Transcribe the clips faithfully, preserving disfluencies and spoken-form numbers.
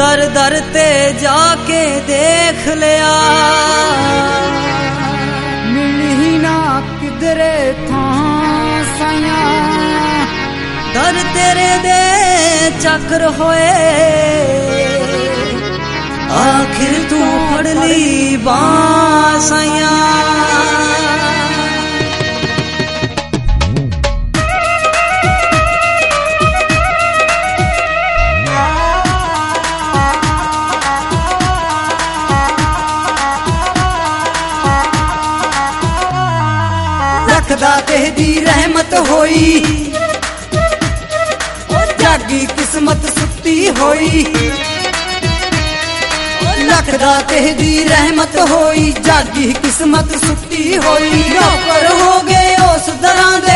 दर दर ते जाके देख लिया, मिली ही ना किधरे थां साया। दर तेरे दे चक्र होए, आखिर तू फड़ ली बांसैया। लखदा तेरी रहमत होई, जागी किस्मत सुती होई। लखदा तेरी रहमत होई, जागी किस्मत सुती होई। नौकर हो गए उस दरां दे,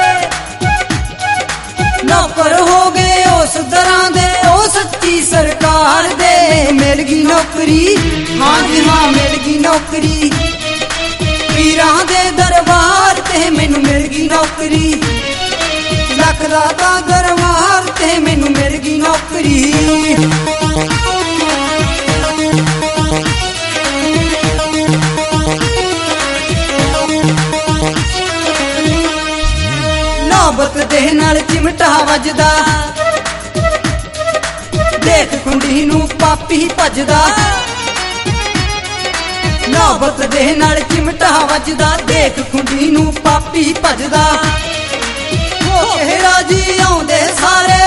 नौकर हो गए उस दरां दे, ओ सच्ची सरकार दे। मिल गई नौकरी, हाँ जी हाँ मिल गई नौकरी। पीरां दे दरबार ते मैनू मिल गई नौकरी, लखदा दा दरबार ते मैनू मिल गई नौकरी। नौबत दे नाल चिमटा वजदा, देख कुंडी नू पापी भजदा। नौबत दे नाल चिमटा वजदा, देख कुंडी नू पापी भजदा। हो के राजी आउंदे सारे,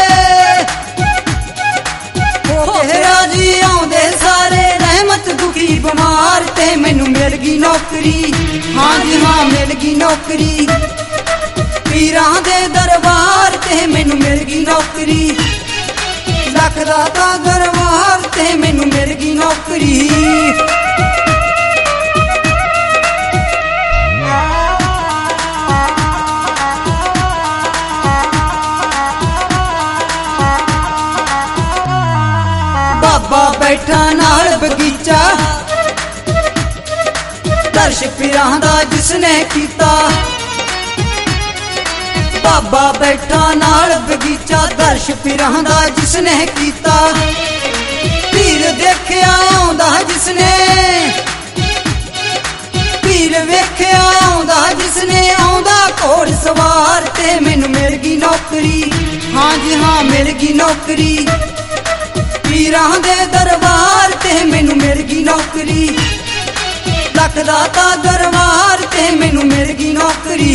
हो के राजी आउंदे सारे। रहमत दुखी बीमार ते मैनू मिल गई नौकरी, हाँ जी हाँ मिल गई नौकरी। पीरां दे दरबार ते मैनू मिल गई नौकरी, लखदा दा दरबार ते मैनू मिल गई नौकरी। बाबा बैठा नाल बगीचा, दर्श पीरां दा जिसने कीता। बाबा बैठा नाल बगीचा, दर्श पीरां दा जिसने कीता। पीर देखिया आउंदा जिसने, पीर वेखिया आउंदा जिसने। आउंदा घोड़ सवार ते मैनू मिल गई नौकरी, हाँ जी हाँ मिल गई नौकरी। पीरां दे दरबार ते मैनू मिल गई नौकरी, लखदा दा दरबार ते मैनू मिल गई नौकरी।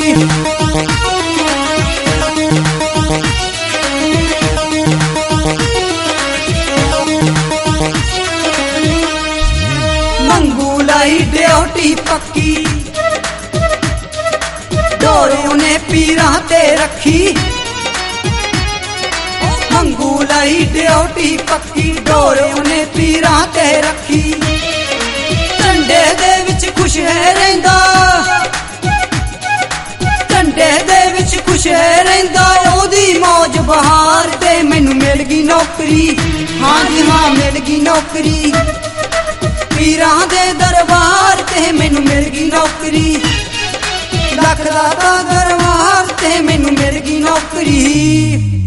मंगू लाई ड्यूटी पक्की, डोरे उन्हें पीरां ते रखी। मंगू लाई ड्यूटी पक्की, डोरे उन्हें पीरां ते रखी। झंडे दे विच खुश है रहिंदा, झंडे दे विच खुश है रहिंदा। ओदी मौज बहार ते मैनू मिल गई नौकरी, हाँ जी हाँ मिल गई नौकरी। पीरां दे दरबार ते मैनू मिल गई नौकरी, लखदा दा दरबार ते मैनू मिल गई नौकरी।